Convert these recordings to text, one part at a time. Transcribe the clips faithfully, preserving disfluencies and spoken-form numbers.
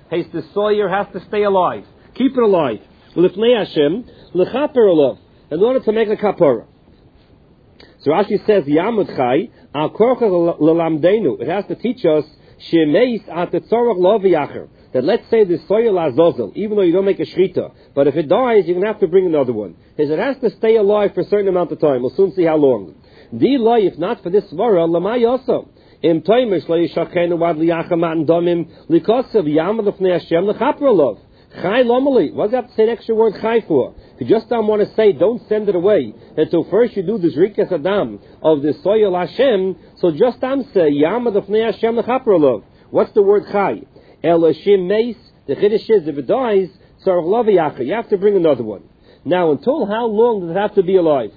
Hey, the soyer has to stay alive. Keep it alive. L'fnei Hashem, l'chaper olav, in order to make a kapara. So Rashi says, Yamud Chai, al korcha l'lamdenu, it has to teach us, shemeis at the tzorach lo v'yacher, that let's say the soyer lazozel, even though you don't make a shrita, but if it dies, you're going to have to bring another one. It has to stay alive for a certain amount of time. We'll soon see how long. Di loy, if not for this svara, lamay also. Im toimish lo yishachenu wad liyacha matan domim, likosav yamad l'fnei Hashem l'chaper olav. Chai lomali. What does that have to say an extra word chai for? If you just don't want to say, don't send it away until first you do this rikas adam of the soyel Hashem, so just am say, Yamad Afnei Hashem lechaper olav. What's the word chai? El Hashem meis, the chiddush is, if it dies, tzarech lo v'yacher. You have to bring another one. Now, until how long does it have to be alive?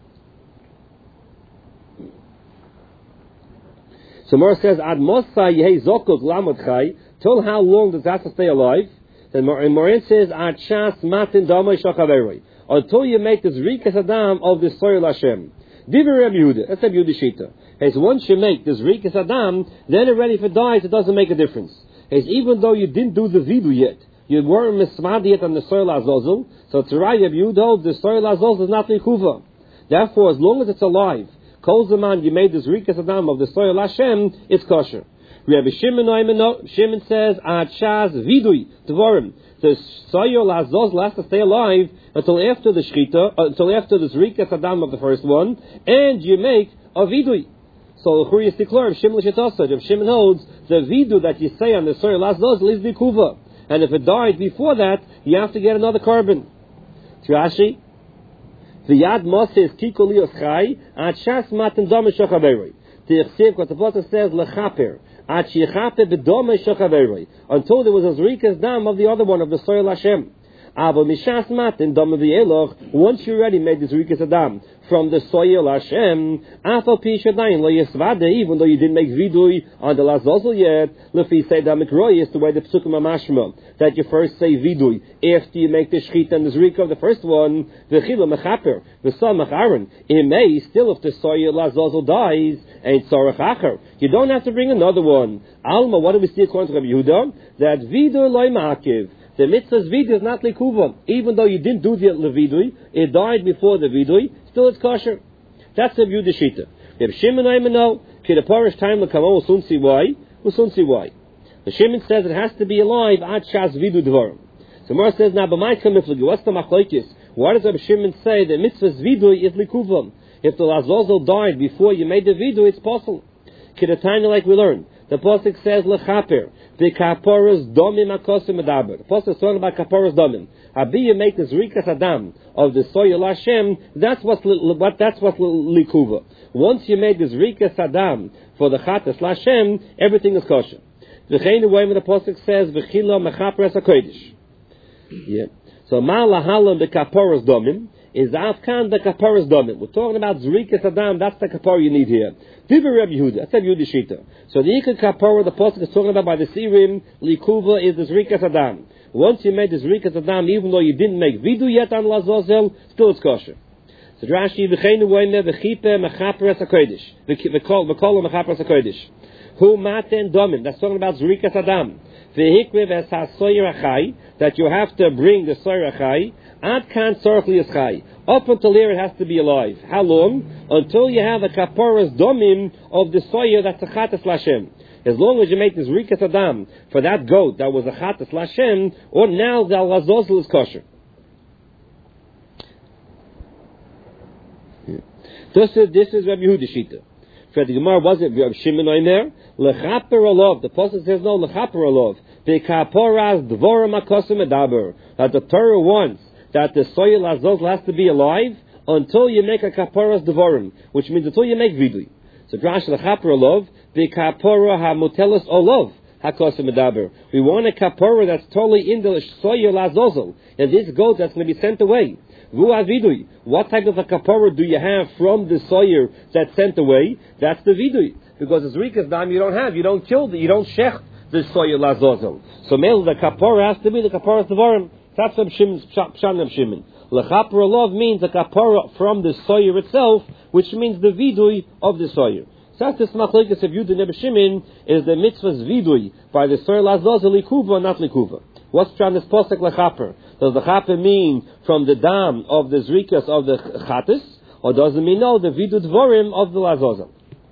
So Mor says, Ad mosa yehi zokuk lamot chai. Till how long does it have to stay alive? Then Morin says, Ad shas matin damay shachaveroi. Until you make this rikas adam of the soil Hashem. Divrei Reb Yehuda. That's Reb Yehuda shita. Hey, so once you make this rikas adam, then already if it dies, it doesn't make a difference. Hey, so even though you didn't do the vidu yet, you weren't mismad yet on the soil azozel, so it's right, Reb Yehuda holds the soil azozel is not likuva. Therefore, as long as it's alive, kol zaman you made this rikas adam of the soil Hashem, it's kosher. Rabbi Shimon, Shimon says, Ad shaz vidui dvorim. The soil azozel has to stay alive until after the shchita, uh, until after the zrikas adam of the first one, and you make a vidui. So the Churiyas Tiklor of Shimon L'Shetosad, if Shimon holds, the vidu that you say on the soil azozel is the kuva. And if it died before that, you have to get another carbon. Rashi, the yad moses kikolios chai, ad shas matan dama shachaveri. The Yechsiv, what the Pasuk says, lechaper. Until there was a zrikas dam of the other one, of the soil Hashem. Once you already made the zrikas adam from the soil Hashem, even though you didn't make vidui on the lazozel yet, lefi say the mikroy is the way the psukim mashma that you first say vidui after you make the shchita and the zrika of the first one. V'chila mechaper v'sam mecharon. It may still if the soil lazozel dies and tzorach acher, you don't have to bring another one. Alma, what do we see according to Rabbi Yehuda? That vidui loy ma'akiv. The mitzvah's vidui is not likuva. Even though you didn't do the vidui, it died before the vidui, still it's kosher. That's the Yehuda shita. If Shimon Aimano, Kidaparish time l'kamo, we'll soon see why. We'll soon see why. The Shimon says it has to be alive ad shas vidu dvarim. So Mor says, now, b'may kamiflagi, what's the machlokes? Why does Rabbi Shimon say that mitzvah's vidui is likuva? If the lazozel died before you made the vidui, it's possible. Kidatanya, like we learned. The Pasuk says, lechaper, the kaporas domim akosim adaber. The Pasuk is talking about kaporas domim. Abi you make this rikas adam of the soil Hashem, that's what's, what, that's what's likuva. Once you made this rikas adam for the chatas Hashem, everything is kosher. V'chein the way when the Pasuk says, v'chila mechaper es hakodesh. Yeah. So ma lahalam the kaporas domim is afkan the kaporas domim. We're talking about zrikas adam, that's the kapor you need here. Divrei Reb Yehuda, that's Reb Yehuda shita. So the ikar kapara the pasuk is talking about by the sirim likuva is the zrikas adam. Once you made the zrikas adam, even though you didn't make vidu yet on lazozel, still it's kosher. So Rashi v'cheinu wayne v'chipe mechaper es hakodesh v'kol mechaper es hakodesh. Hu maten domim. That's talking about zrikas adam. V'hikriv es hasoyer achai, that you have to bring the soyer achai. Ad kan tzorach liyaschai. Up until here it has to be alive. How long? Until you have a kaporas domim of the soyer that's a chatas lashem. As long as you make this rikas adam for that goat that was a chatas lashem, or now the lazozel is kosher. This is this is Rabbi Yehuda shita. For the Gemara wasn't Rabbi Shimon Omer lechaper olav. The pasuk says no lechaper olav. The kaporas dvorim akosim edaber. That the Torah wants that the soil azozel has to be alive until you make a kaporas devorim, which means until you make vidui. So drash lechaper olav, the kapora hamotelis olav hakosim medaber. We want a kapora that's totally in the soil azozel, and this goat that's going to be sent away. Vu vidui. What type of a kapora do you have from the soil that's sent away? That's the vidui, because the zrikas dam you don't have, you don't kill the, you don't shecht the soil azozel. So male the kapora has to be the kaporas devorim. That's Reb Shimon's Pshan Shimon. Lechaper olav means a kapara from the soyer itself, which means the vidui of the soyer. So that's this machlokes of Yehuda and Shimon is the mitzvah's vidui by the Sor Lazozel likuva, not likuva. What's trying this posek lechaper? Does the chaper mean from the dam of the zrikas of the chatis, or does it mean no the vidu dvorim of the Lazozel?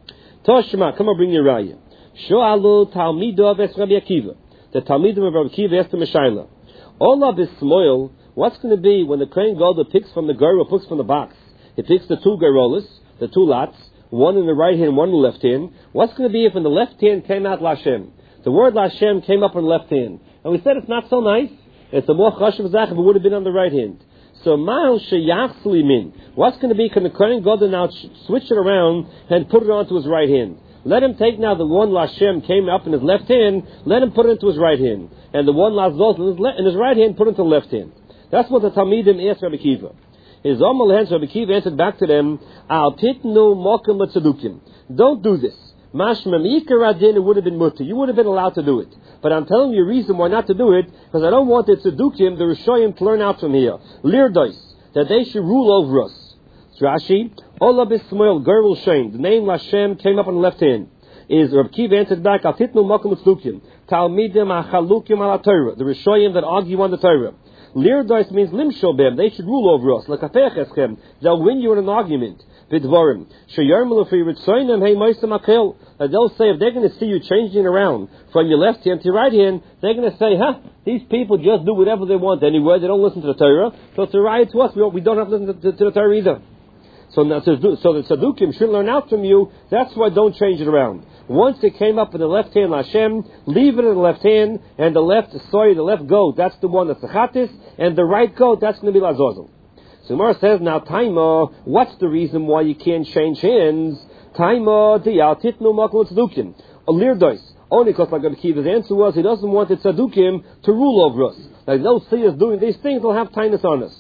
Toshma, come on, bring your raya. Shoalu talmidav es Rabbi Akiva. The talmidim of Rabbi Akiva asked the Meshayla. Ola bismoil. What's going to be when the Kohen Gadol picks from the gerol, picks from the box? He picks the two gerolas, the two lots, one in the right hand, one in the left hand. What's going to be if in the left hand came out Lashem? The word Lashem came up in the left hand. And we said it's not so nice. It's a more chashuv zach if it would have been on the right hand. So ma'al sheyachsli min. What's going to be? Can the Kohen Gadol now switch it around and put it onto his right hand? Let him take now the one Lashem came up in his left hand, let him put it into his right hand. And the one Lazos in his, le- in his right hand, put it into the left hand. That's what the Talmidim asked Rabbi Kiva. His Omal hands, Rabbi Kiva answered back to them, Al titnu mokem l'tzedukim. Don't do this. Mashma mi'ikar adin, it would have been mutter. You would have been allowed to do it. But I'm telling you a reason why not to do it, because I don't want the tzedukim, the Rishoyim, to learn out from here. Lirdois, that they should rule over us. Rashi, Ola bismoil gerul shein. The name Lashem came up on the left hand. Is Rabbi Kiva answered back, Al titnu mokem l'tzedukim. Talmidim achalukim ala Torah. The Rishoyim that argue on the Torah. Lirdois means limshobem. They should rule over us. Lekafech eschem. They'll win you in an argument. Vidvorim. Sheyarmelu fi ritzoinem hey moisem akel. They'll say if they're going to see you changing around from your left hand to your right hand, they're going to say, huh, these people just do whatever they want anyway. They don't listen to the Torah. So it's a riot to us. We don't, we don't have to listen to, to, to the Torah either. So, so the Sadukim should learn out from you. That's why don't change it around. Once it came up in the left hand, Hashem, leave it in the left hand, and the left, sorry, the left goat, that's the one that's the Chatis, and the right goat, that's going to be Lazozel. So Gemara says, now, Taima, what's the reason why you can't change hands? Taima, diyal titnu makul tzedukim. A lirdois. Only because, like Rabbi Kiva's answer was, he doesn't want the Tzedukim to rule over us. Like they'll see us doing these things, they'll have tightness on us.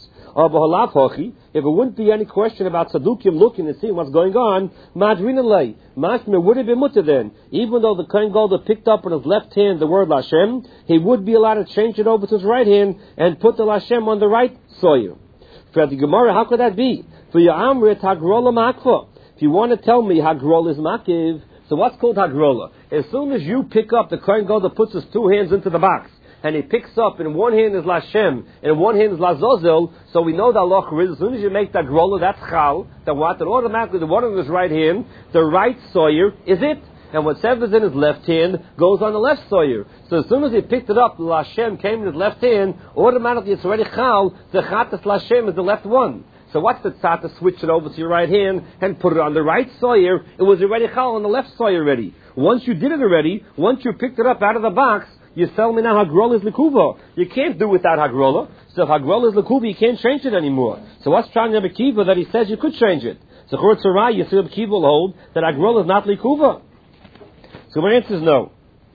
If it wouldn't be any question about Sadukim looking and seeing what's going on, Madrina lay. Mashmer would have been mutter then. Even though the Kohen Gadol picked up in his left hand the word Lashem, he would be allowed to change it over to his right hand and put the Lashem on the right soil. For the Gemara, how could that be? For your Amrit Hagrola Makfa. If you want to tell me Hagrola is Makiv, so what's called Hagrola? As soon as you pick up, the Kohen Gadol puts his two hands into the box. And he picks up, in one hand is Lashem, and in one hand is Lazozel, so we know that Allah is, as soon as you make that grola, that's Chal, that what? That automatically the one in his right hand, the right soyer is it. And whatever's in his left hand goes on the left soyer. So as soon as he picked it up, the Lashem came in his left hand, automatically it's already Chal, the Chatas Lashem is the left one. So what's the tzat to switch it over to your right hand and put it on the right soyer? It was already Chal on the left soyer already. Once you did it already, once you picked it up out of the box, you tell me now Hagrola is Likuva. You can't do without Hagrola. So if Hagrola is Likuva, you can't change it anymore. So what's trying Rabbi Kiva that he says you could change it? So Chor Tzorah, you see Rabbi Kiva will hold that Hagrola is not Likuva. So my answer is no.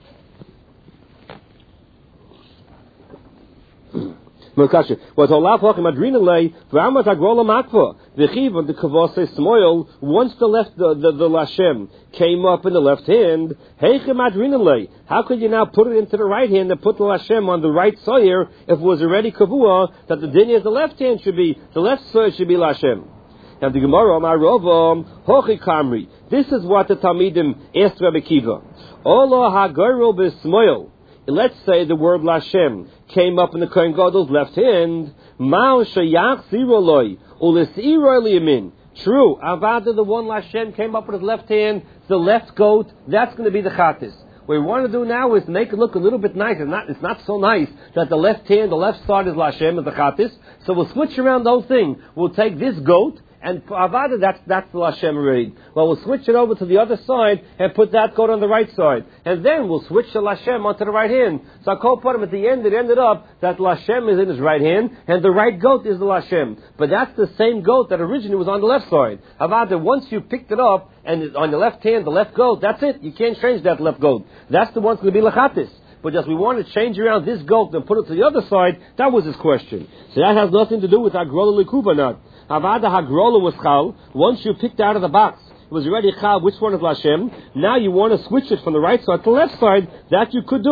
Mokasha. What Olav Hachim Adrina lay V'amat Hagrola Makva V'chiv the Kavose Smoil. Once the left the, the the Lashem came up in the left hand, Heichem Adrina lay. How could you now put it into the right hand and put the Lashem on the right soyer if it was already Kavua that the din is the left hand should be the left soyer should be Lashem? And the Gemara Amarovam Hochi Kamri. This is what the Talmidim asked Rabbi Kiva. Ola Hagaro B'Smoil. Let's say the word Lashem came up in the Kohen Gadol's left hand. Ma'al sheyach ziroloi ulisiroi liyamin. True. Avada, the one Lashem came up with his left hand, the left goat. That's going to be the chatis. What we want to do now is make it look a little bit nice. It's not, it's not so nice that the left hand, the left side is Lashem, is the chatis. So we'll switch around the whole thing. We'll take this goat. And Avada, that's, that's the Lashem read. Well, we'll switch it over to the other side and put that goat on the right side. And then we'll switch the Lashem onto the right hand. So I call him at the end, it ended up that Lashem is in his right hand and the right goat is the Lashem. But that's the same goat that originally was on the left side. Avada, once you picked it up and on the left hand, the left goat, that's it. You can't change that left goat. That's the one that's going to be Lachatis. But just we want to change around this goat and put it to the other side, that was his question. So that has nothing to do with Hagrola Likuva not. Avada Hagrola was Chal. Once you picked out of the box, it was already Chal, which one is Lashem? Now you want to switch it from the right side to the left side, that you could do.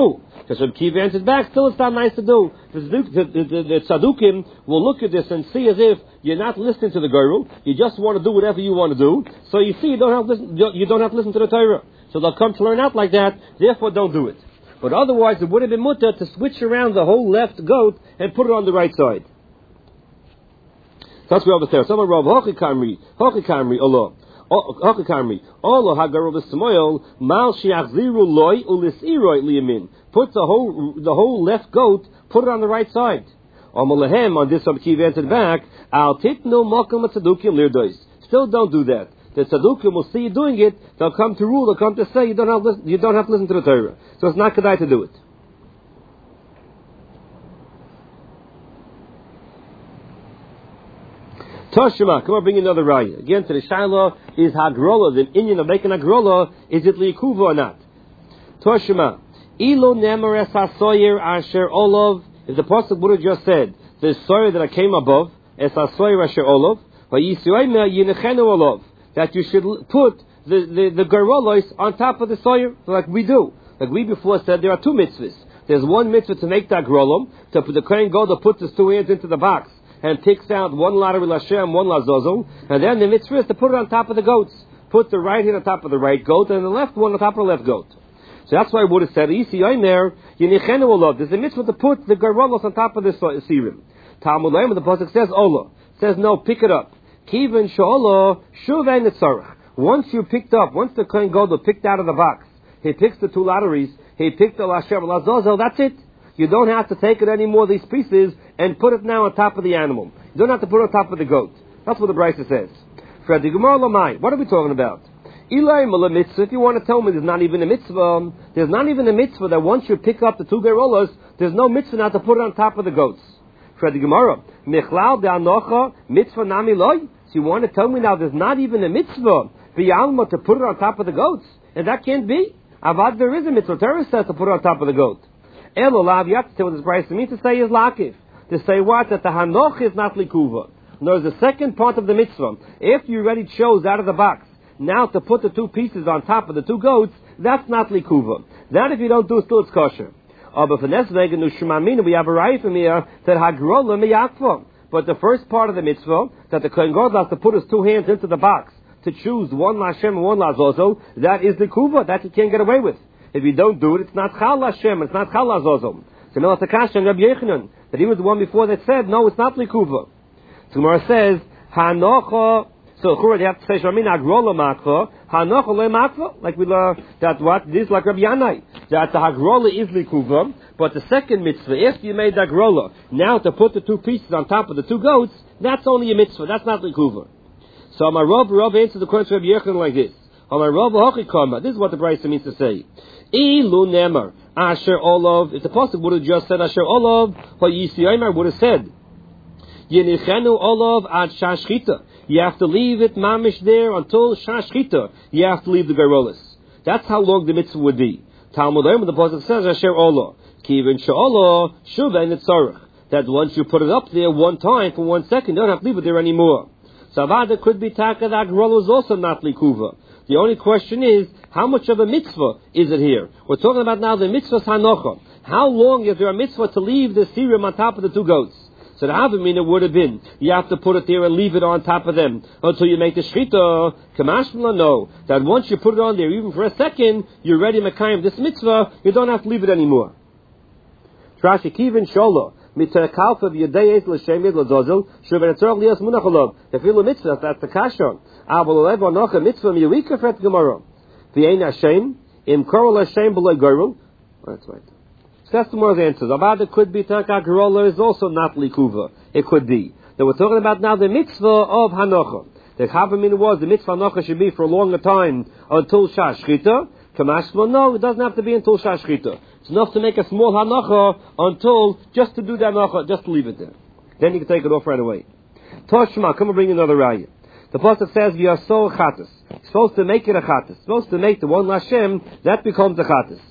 Because Rabbi Kiva answered back, still it's not nice to do. The, the, the, the, the tzaddukim will look at this and see as if you're not listening to the Gerul, you just want to do whatever you want to do, so you see you don't have to listen, you don't have to listen to the Torah. So they'll come to learn out like that, therefore don't do it. But otherwise it would have been mutter to switch around the whole left goat and put it on the right side. That's where over there. Some Rav Hochi Kamri, Hochi Kamri, Allah. Hochi Kamri, Allah Hagarol V'Samoyel, Mal Shiachziru Loi Ulisiroi Liyamin. Put the whole, the whole left goat, put it on the right side. Amalahem, on this Rabbi Kiva answered back, Al Titnu Mokum Tzadukim Lirdois. Still don't do that. The Tzadukim will see you doing it, they'll come to rule, they'll come to say you don't have, listen, you don't have to listen to the Torah. So it's not kedai to do it. Toshima, come on, bring another raya. Again, to the Shaila, is Hagrola, the Indian of making Hagrola, is it Liikuva or not? Toshima, Ilo Nemer Es HaSoyer Asher Olav, if the Pasuk would have just said, the Soyer that I came above, Es HaSoyer Asher Olav, Vayisyoyme Yinechenu Olav, that you should put the, the, the Gerolos on top of the Soyer, like we do. Like we before said, there are two mitzvahs. There's one mitzvah to make that Gerolam, to put the Kohen Gadol puts his two hands into the box, and picks out one lottery Lashem, one lazozo, and then the mitzvah is to put it on top of the goats. Put the right hand on top of the right goat, and the left one on top of the left goat. So that's why I would have said, Isi Yomer, Yinichenu Olav. There's a mitzvah to put the Gerolos on top of the Sirim. Talmud Leim, the Pasuk says, Ola. Says, no, pick it up. Kivin Sho'olah, Shuvein Netzarach. Once you picked up, once the Kohen Gadol picked out of the box, he picks the two lotteries, he picked the Lashem, lazozo, that's it. You don't have to take it any more of these pieces and put it now on top of the animal. You don't have to put it on top of the goat. That's what the Brisa says. What are we talking about? If you want to tell me there's not even a mitzvah, there's not even a mitzvah that once you pick up the two gerolas, there's no mitzvah now to put it on top of the goats. So you want to tell me now there's not even a mitzvah to put it on top of the goats? And that can't be. Avad, there is a mitzvah. Torah says to put it on top of the goat. Elolav, you have to say what this Brisa means to say is lakif. To say what? That the hanoch is not likuva. There's the second part of the mitzvah. After you already chose out of the box, now to put the two pieces on top of the two goats, that's not likuva. That if you don't do, still it's kosher. But for Nesveg and Nushmamina, we have a right from here that hagrola miyakva. But the first part of the mitzvah, that the Kohen Gadol has to put his two hands into the box to choose one lashem and one lazozo, that is likuva. That you can't get away with. If you don't do it, it's not chal lashem, it's not chal lazozo. So now it's a kasha and Rabbi Yechanan, that he was the one before that said, no, it's not likuva. So Gemara says, hanocha, so you have to say, Shamin agrola makva, hanocha le makva, like we learn, that what, this like Rabbi Yanai, that the hagrola is likuva, but the second mitzvah, after you made the hagrola, now to put the two pieces on top of the two goats, that's only a mitzvah, that's not likuva. So my Rav, Rav answers the question of Rabbi Yechanan like this. This is what the Brisa means to say. Ilu nemer asher olav. If the pasuk would have just said asher olav, what Yisrael would have said, Yenichenu olav ad shashchita. You have to leave it mamish there until shashchita. You have to leave the gerolas. That's how long the mitzvah would be. Talmud Leim, the pasuk says asher olav. Kivin she'olah shuvein etzarach. That once you put it up there one time for one second, you don't have to leave it there anymore. So Avada could be taka. That gerola is also not likuva. The only question is, how much of a mitzvah is it here? We're talking about now the mitzvah hanocha. How long is there a mitzvah to leave the serum on top of the two goats? So the Havamina would have been, you have to put it there and leave it on top of them until you make the shchita. Kamashmala, no. That once you put it on there, even for a second, you're ready to makayim this mitzvah, you don't have to leave it anymore. Trashi kivin shola. Mitzakalfa v'yadayes l'shem yed l'zozel shuven etzorach lias munacholov. If you mitzvah, that's the kasha. Avol lev anocha mitzvah miyuika fret gemara. V'yein Hashem im korol Hashem b'loy gerul. That's right. So that's the more answers. About it could be taka gerola is also not likuva. It could be. That we're talking about now the mitzvah of hanocha. The Chavamina was the mitzvah hanocha should be for a longer time until shashchita. Kamashma, no, it doesn't have to be until shashchita. It's enough to make a small hanacha until, just to do the hanacha, just to leave it there. Then you can take it off right away. Toshma, come and bring another raya. The pasuk says, V'yasol chatas. It's supposed to make it a chatas. It's supposed to make the one Lashem, that becomes a chatas.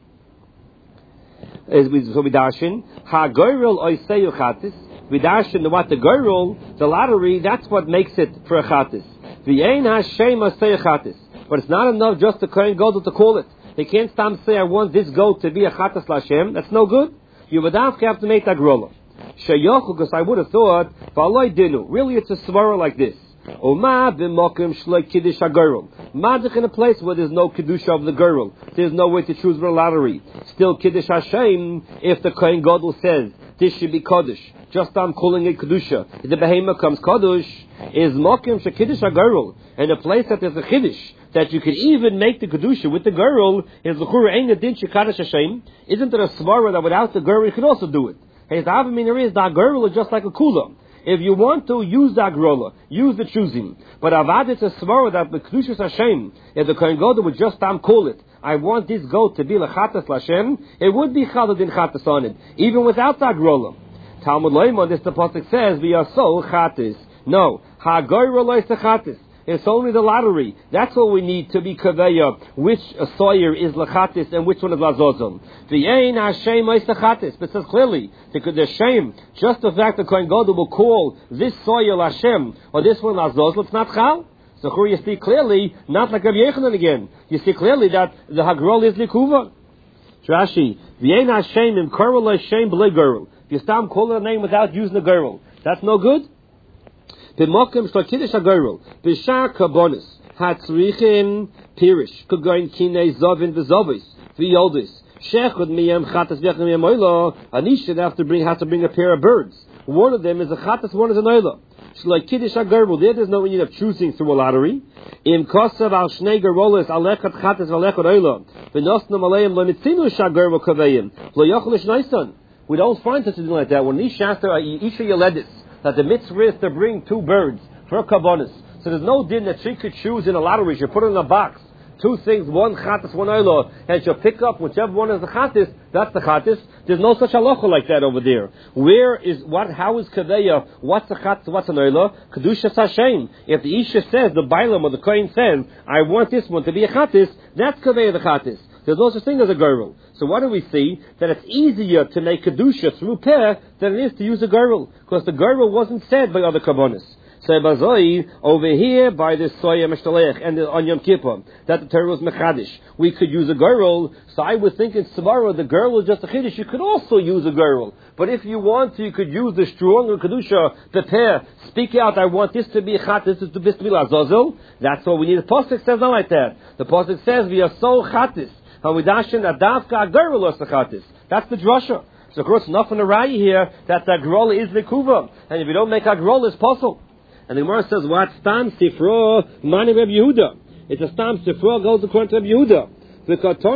As we, so we darshan, ha-goyrel oiseyu chatas. We darshan, what the goyrel, the lottery, that's what makes it for a chatas. V'yein Hashem oiseyu chatas. But it's not enough just to Kohen Gadol to call it. They can't stam say, I want this goat to be a chatas l'Hashem. That's no good. You would have to make that grola. Sheyochu, because I would have thought, v'aloi dinu. Really, it's a svara like this. Oma b'mokim shloi kiddush ha'girl. Magic in a place where there's no kiddush of the girl. There's no way to choose for a lottery. Still kiddush Hashem, if the Kohen Gadol says, this should be Kodesh. Just I'm calling it Kedusha. If the Behema comes Kodesh, is Mokim Shekiddush HaGirl. And a place that there's a Kiddush, that you could even make the Kedusha with the girl, is L'chura Ein Adin Shekadash Hashem. Isn't there a svara that without the girl you can also do it? Hey, the Avamina is that girl is just like a kula. If you want to, use that grola, use the choosing. But Avad, it's a svara that the Kedushas Hashem, if the Kohen Gadol would just um, call it, I want this goat to be L'chatas L'Hashem, it would be Chaladin Chatas on it, even without that grola. Talmud Leimon, this the pasuk says, we are so chatis. No, Hagoyra lois chatis. It's only the lottery. That's all we need to be kaveya. Which sawyer is lachatis and which one is lazozum. The ein Hashem is lachatis. But it says clearly, the shame, just the fact that Kohen Gadol will call this sawyer Hashem or this one lazozum, it's not chal. So here you see clearly, not like Rabbi Yechanan again. You see clearly that the hagrol is likuva. Rashi, the ein Hashem im karol Hashem b'lei girl. If you start calling a name without using a girl, that's no good. B'mokem shlo kiddush ha'girl, b'shar kabonis, hatzrichim pirish, kugoin kinei zovin v'zovis, v'yoldis, shechud miyam chatas v'yachim miyam oila, and he should have to bring, have to bring a pair of birds. One of them is a chatas, one is an oila. Shlo kiddush ha'girl, there there's no need of choosing through a lottery. Im kosav al shnei gerolis, alechat chatas v'alechat oila, v'nosnam aleim lo nitzinu sha'girl kaveyim, lo yochel shneisan. We don't find such a thing like that. When Ishasta, Isha Yeledis, that the mitzvah is to bring two birds for a kabbonis. So there's no din that she could choose in a lottery. She'll put it in a box. Two things, one chatas, one oila, and she'll pick up whichever one is the chatas, that's the chatas. There's no such halacha like that over there. Where is, what, how is kadeya, what's a chatas, what's an oila? Kedushas Hashem. If the Isha says, the Bailam or the Kohen says, I want this one to be a chatas, that's kadeya the chatas. There's no such thing as a girl. So what do we see? That it's easier to make kedusha through peh than it is to use a girl, because the girl wasn't said by other kabbonis. So bazoi over here by this soya mishtalech and the on Yom Kippur that the Torah was mechadish. We could use a girl. So I was thinking tomorrow the girl was just a chiddush. You could also use a girl. But if you want to, you could use the stronger kedusha, the peh. Speak out. I want this to be a chat. This is to be lazozel. That's what we need. The pasuk says not like that. The pasuk says we are so chatis. That's the drasha. So of course, enough on the raya here that the grol is likuva, and if you don't make a grol, it's possible. And the Gemara says, "What stam sifra mani Reb Yehuda?" It's a stam sifra goes according to Reb Yehuda.